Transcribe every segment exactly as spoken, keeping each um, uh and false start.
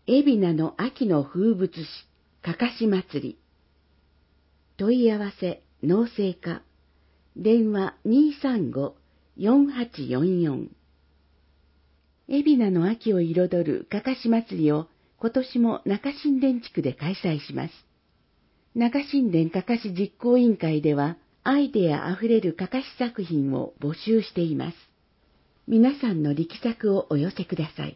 海老名の秋の風物詩、かかし祭り。問い合わせ、農政課。電話 にーさんご よんはちよんよん。海老名の秋を彩るかかし祭りを今年も中新田地区で開催します。中新田かかし実行委員会では、アイデアあふれるかかし作品を募集しています。皆さんの力作をお寄せください。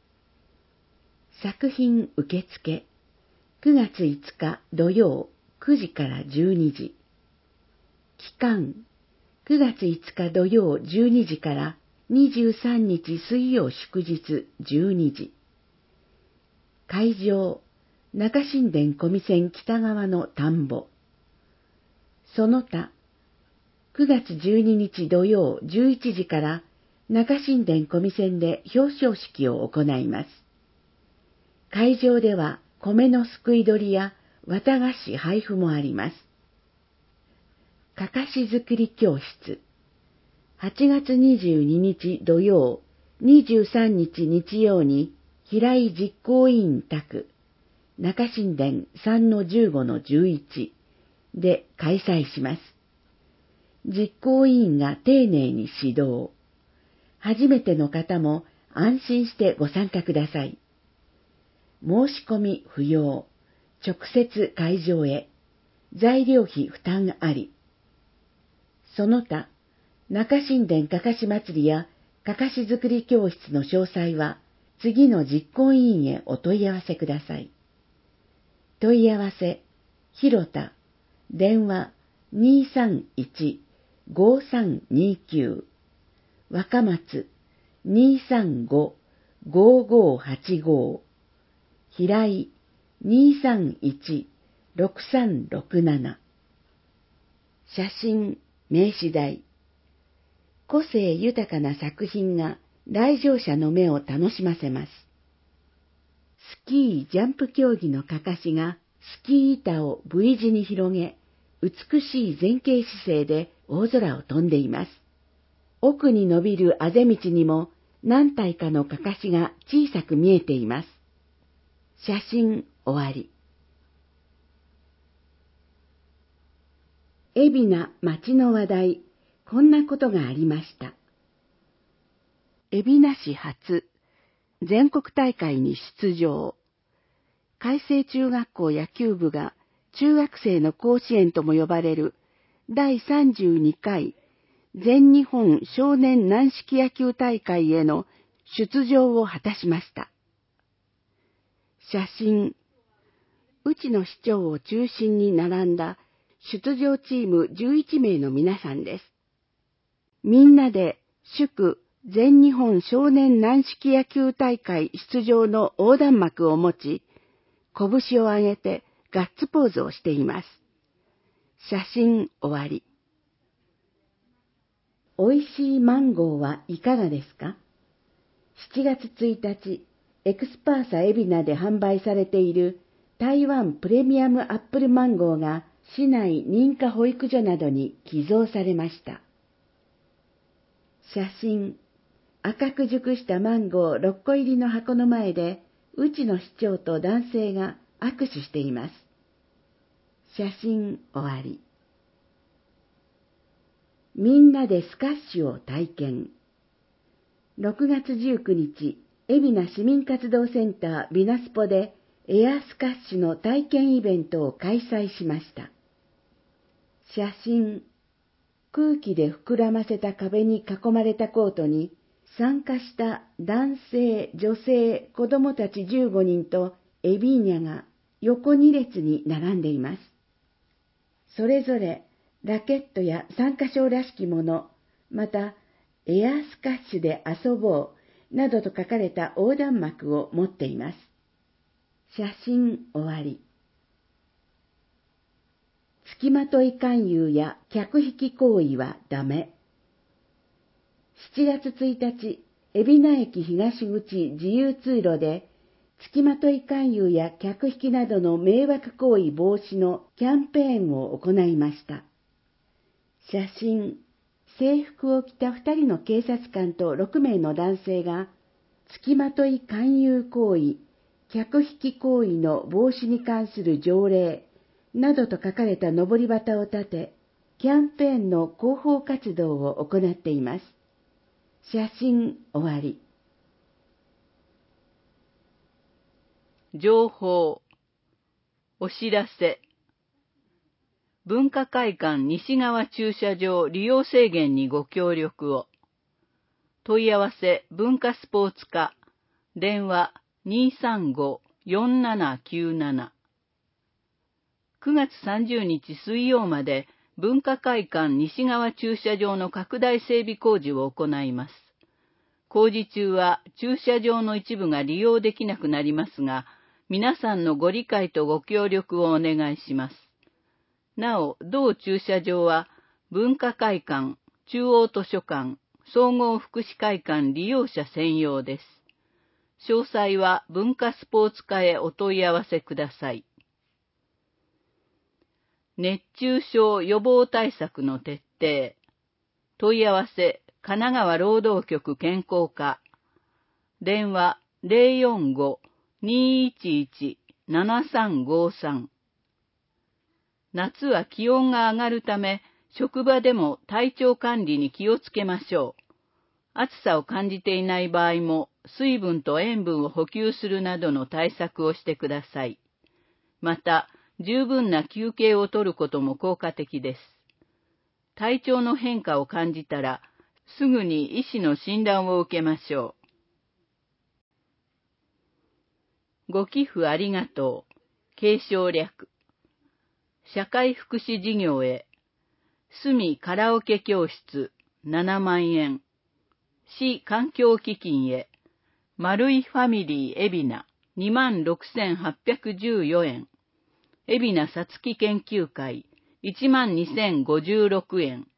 作品受付、くがついつか土曜くじからじゅうにじ。期間、くがついつか土曜じゅうにじからにじゅうさんにち水曜祝日じゅうにじ。会場、中新田小見線北側の田んぼ。その他、くがつじゅうににち土曜じゅういちじから中新田小見線で表彰式を行います。会場では米のすくい取りや綿菓子配布もあります。かかし作り教室。はちがつにじゅうににち土曜、にじゅうさんにち日曜に平井実行委員宅、中新田 さんのじゅうごのじゅういち で開催します。実行委員が丁寧に指導。初めての方も安心してご参加ください。申し込み不要。直接会場へ。材料費負担あり。その他、中新田かかし祭りやかかし作り教室の詳細は次の実行委員へお問い合わせください。問い合わせ、広田、電話 にーさんいち ごーさんにーきゅう、若松 にーさんご ごーごーはちごー、平井 にーさんいち ろくさんろくなな。写真、名刺代。個性豊かな作品が来場者の目を楽しませます。スキージャンプ競技のかかしがスキー板を V 字に広げ、美しい前傾姿勢で大空を飛んでいます。奥に伸びるあぜ道にも何体かのかかしが小さく見えています。写真終わり。海老名町の話題、こんなことがありました。海老名市初、全国大会に出場。海星中学校野球部が中学生の甲子園とも呼ばれるだいさんじゅうにかい全日本少年軟式野球大会への出場を果たしました。写真、内野市長を中心に並んだ出場チームじゅういちめいの皆さんです。みんなで祝全日本少年軟式野球大会出場の横断幕を持ち、拳を上げてガッツポーズをしています。写真終わり。おいしいマンゴーはいかがですか？しちがつついたち、エクスパーサ海老名で販売されている台湾プレミアムアップルマンゴーが市内認可保育所などに寄贈されました。写真、赤く熟したマンゴーろっこ入りの箱の前で、内野市長と男性が握手しています。写真終わり。みんなでスカッシュを体験。ろくがつじゅうくにち、海老名市民活動センタービナスポでエアスカッシュの体験イベントを開催しました。写真、空気で膨らませた壁に囲まれたコートに参加した男性、女性、子供たちじゅうごにんとエビーニャが横に列に並んでいます。それぞれラケットや参加賞らしきもの、またエアスカッシュで遊ぼうなどと書かれた横断幕を持っています。写真終わり。付きまとい勧誘や客引き行為はダメ。しちがつついたち、海老名駅東口自由通路で、付きまとい勧誘や客引きなどの迷惑行為防止のキャンペーンを行いました。写真、制服を着たふたりの警察官とろくめいの男性が、付きまとい勧誘行為、 客引き行為の防止に関する条例などと書かれたのぼり旗を立て、キャンペーンの広報活動を行っています。写真終わり。 情報、お知らせ。文化会館西側駐車場利用制限にご協力を。問い合わせ文化スポーツ課、電話 にーさんご よんななきゅうなな。くがつさんじゅうにち水曜まで文化会館西側駐車場の拡大整備工事を行います。工事中は駐車場の一部が利用できなくなりますが、皆さんのご理解とご協力をお願いします。なお、同駐車場は文化会館、中央図書館、総合福祉会館利用者専用です。詳細は文化スポーツ課へお問い合わせください。熱中症予防対策の徹底。問い合わせ神奈川労働局健康課。電話 ゼロよんご にーいちいち ななさんごさん。夏は気温が上がるため、職場でも体調管理に気をつけましょう。暑さを感じていない場合も、水分と塩分を補給するなどの対策をしてください。また、十分な休憩をとることも効果的です。体調の変化を感じたら、すぐに医師の診断を受けましょう。ご寄付ありがとう。継承略。社会福祉事業へ。住カラオケ教室ななまんえん。市環境基金へ。丸いファミリー海老名にまんろくせんはっぴゃくじゅうよえん。海老名さつき研究会いちまんにせんごじゅうろくえん。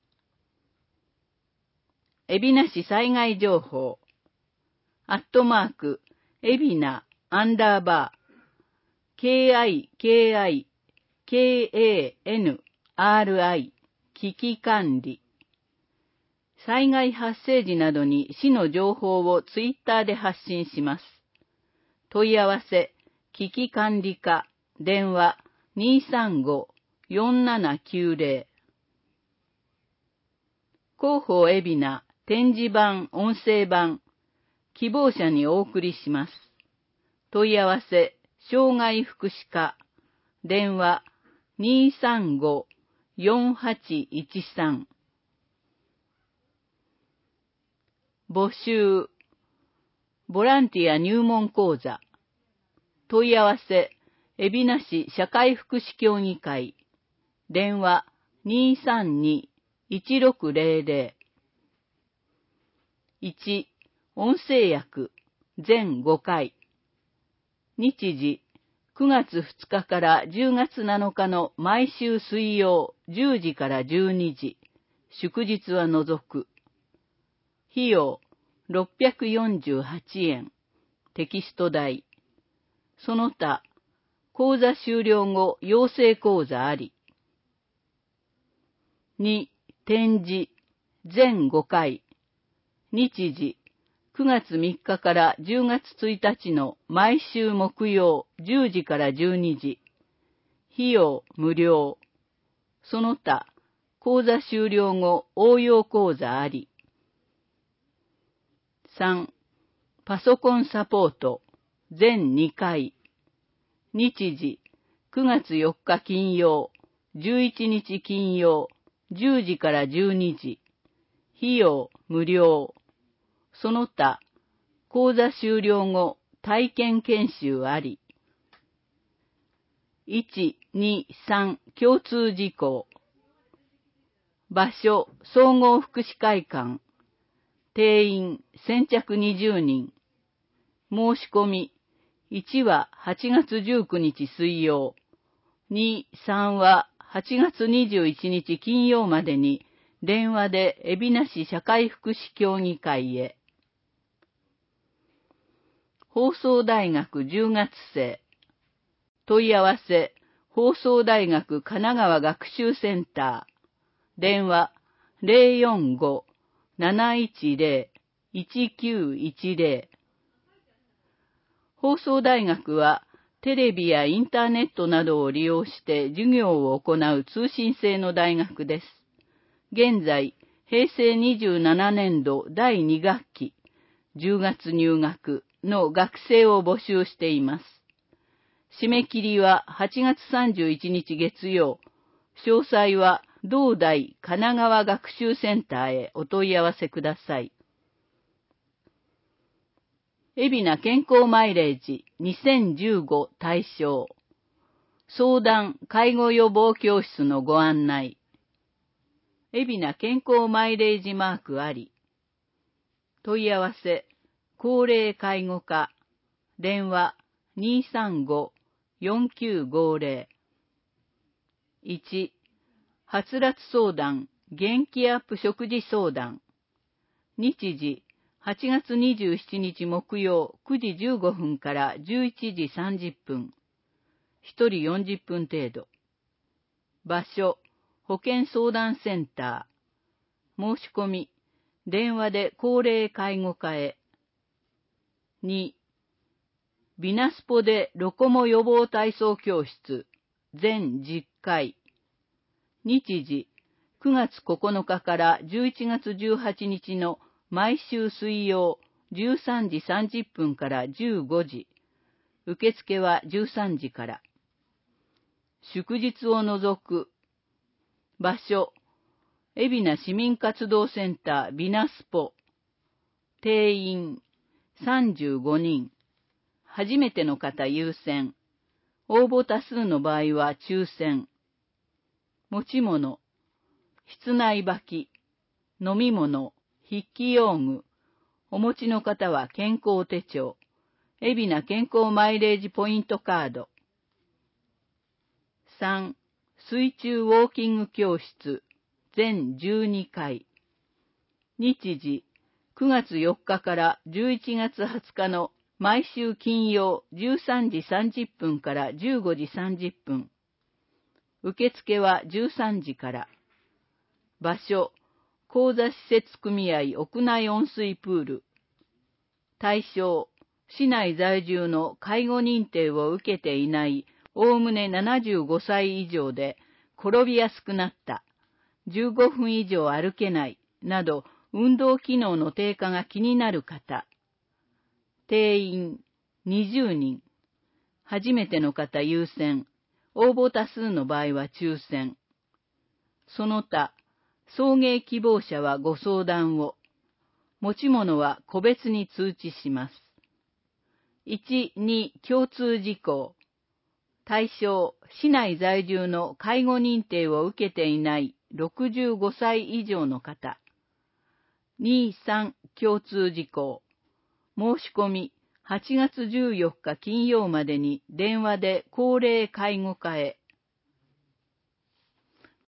海老名市災害情報。アットマーク、海老名、アンダーバー、ケーアイケーアイケーエーエヌアールアイ、危機管理。災害発生時などに市の情報をツイッターで発信します。問い合わせ、危機管理課、電話 にーさんご よんななきゅうぜろ。広報海老名、展示版、音声版、希望者にお送りします。問い合わせ、障害福祉課、電話 にーさんご よんはちいちさん。募集、ボランティア入門講座。問い合わせ、海老名市社会福祉協議会。電話 にーさんに いちろくぜろぜろ。いち、音声訳、全ごかい。日時、くがつふつかからじゅうがつなのかの毎週水曜じゅうじからじゅうにじ。祝日は除く。費用、ろっぴゃくよんじゅうはちえん。テキスト代。その他、講座終了後養成講座あり。に、展示、全ごかい。日時、くがつみっかからじゅうがつついたちの毎週木曜じゅうじからじゅうにじ。費用無料。その他、講座終了後応用講座あり。さん、パソコンサポート、全にかい。日時、くがつよっか金曜、じゅういちにち金曜、じゅうじからじゅうにじ。費用無料。その他、講座終了後体験研修あり。いち、に、さん共通事項。場所、総合福祉会館。定員、先着にじゅうにん。申し込み、いちははちがつじゅうくにち水曜。に、さんははちがつにじゅういちにち金曜までに電話で海老名市社会福祉協議会へ。放送大学じゅうがつ生。問い合わせ、放送大学神奈川学習センター。電話ゼロよんご なないちぜろ いちきゅういちぜろ。 放送大学は、テレビやインターネットなどを利用して授業を行う通信制の大学です。現在、へいせいにじゅうななねんどだいに学期、じゅうがつ入学の学生を募集しています。締め切りははちがつさんじゅういちにち月曜。詳細は同大神奈川学習センターへお問い合わせください。海老名健康マイレージにせんじゅうご対象。相談介護予防教室のご案内。海老名健康マイレージマークあり。問い合わせ、高齢介護課、電話 にーさんごーよんきゅうごぜろ。いち、はつらつ相談、元気アップ食事相談。日時、はちがつにじゅうしちにち木曜くじじゅうごふんからじゅういちじさんじゅっぷん。ひとりよんじゅっぷん程度。場所、保健相談センター。申し込み、電話で高齢介護課へ。に、ビナスポでロコモ予防体操教室、全じゅっかい。日時、くがつここのかからじゅういちがつじゅうはちにちの毎週水曜じゅうさんじさんじゅっぷんからじゅうごじ。受付はじゅうさんじから。祝日を除く。場所、海老名市民活動センタービナスポ。定員さんじゅうごにん。初めての方優先。応募多数の場合は抽選。持ち物、室内履き、飲み物、筆記用具。お持ちの方は健康手帳。海老名健康マイレージポイントカード。さん、水中ウォーキング教室、全じゅうにかい。日時、くがつよっかからじゅういちがつはつかの毎週金曜じゅうさんじさんじゅっぷんからじゅうごじさんじゅっぷん。受付はじゅうさんじから。場所、講座施設組合屋内温水プール。対象、市内在住の介護認定を受けていないおおむねななじゅうごさい以上で転びやすくなった、じゅうごふん以上歩けないなど運動機能の低下が気になる方。定員にじゅうにん。初めての方優先。応募多数の場合は抽選。その他、送迎希望者はご相談を。持ち物は個別に通知します。いち、に共通事項。対象、市内在住の介護認定を受けていないろくじゅうごさい以上の方。に、さん共通事項。申し込み、はちがつじゅうよっか金曜までに電話で高齢介護課へ。